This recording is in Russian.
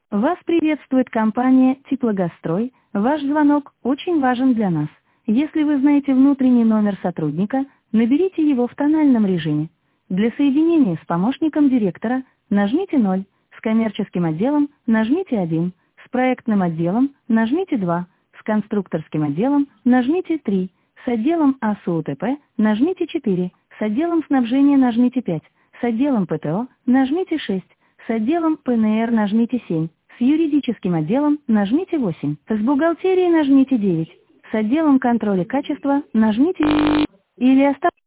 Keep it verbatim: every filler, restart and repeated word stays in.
Вас приветствует компания «Теплогазстрой». Ваш звонок очень важен для нас. Если вы знаете внутренний номер сотрудника, наберите его в тональном режиме. Для соединения с помощником директора нажмите ноль, с коммерческим отделом нажмите один, с проектным отделом нажмите два, с конструкторским отделом нажмите три, с отделом АСУТП нажмите четыре, с отделом снабжения нажмите пять, с отделом ПТО нажмите шесть, с отделом ПНР нажмите семь, с юридическим отделом нажмите восемь, с бухгалтерией нажмите девять, с отделом контроля качества нажмите или оставьте.